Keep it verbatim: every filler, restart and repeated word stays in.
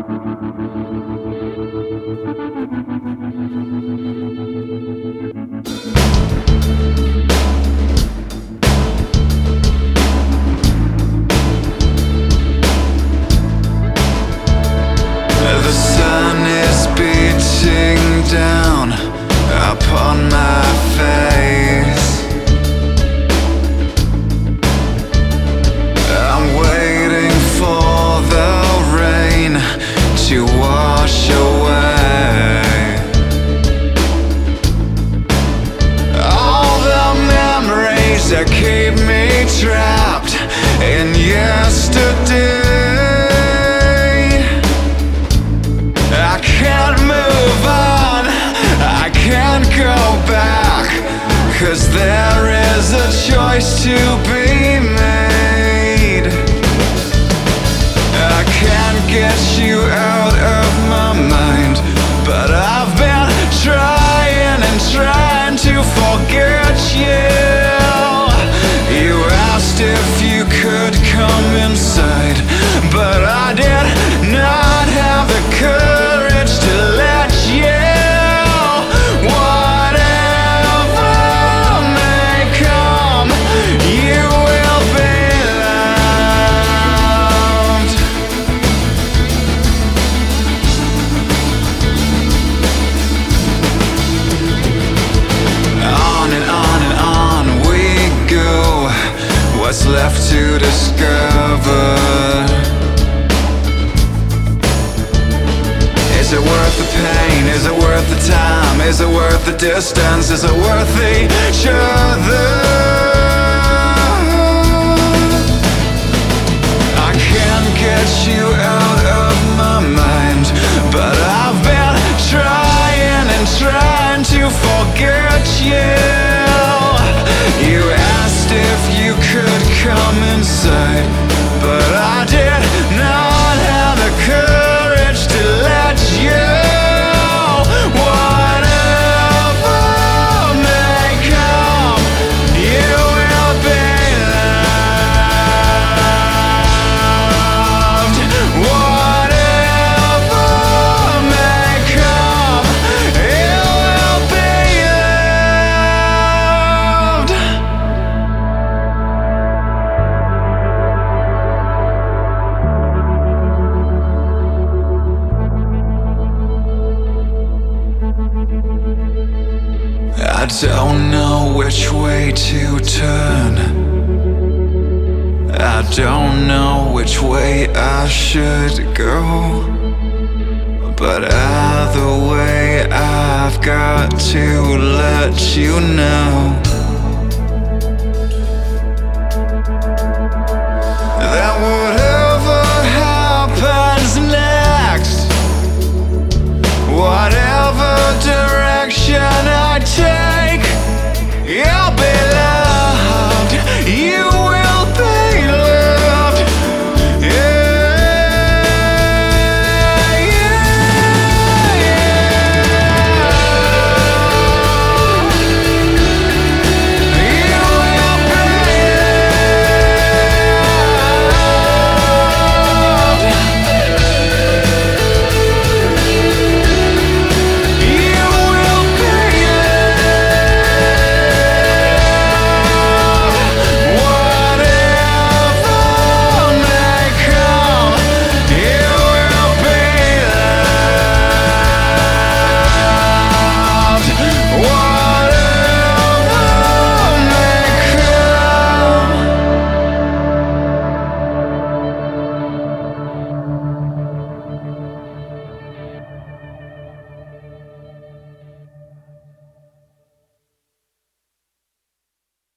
Down upon my face, I'm waiting for the rain to wash away all the memories that keep me trapped in yesterday. I can't move on, I can't go back, 'cause there is a choice to be made. I can't get you out of my mind, but I've been trying and trying to forget you. You asked if you could come inside, but I did not have the courage to let you. What's left to discover? Is it worth the pain? Is it worth the time? Is it worth the distance? Is it worth each other? I can't get you out of my mind, but I've been trying and trying to forget you. You asked if you could come inside, but I did not have the courage to let you. Whatever may come, you will be loved. Whatever may come, you will be loved. I don't know which way to turn. I don't know which way I should go, but either way I've got to let you know.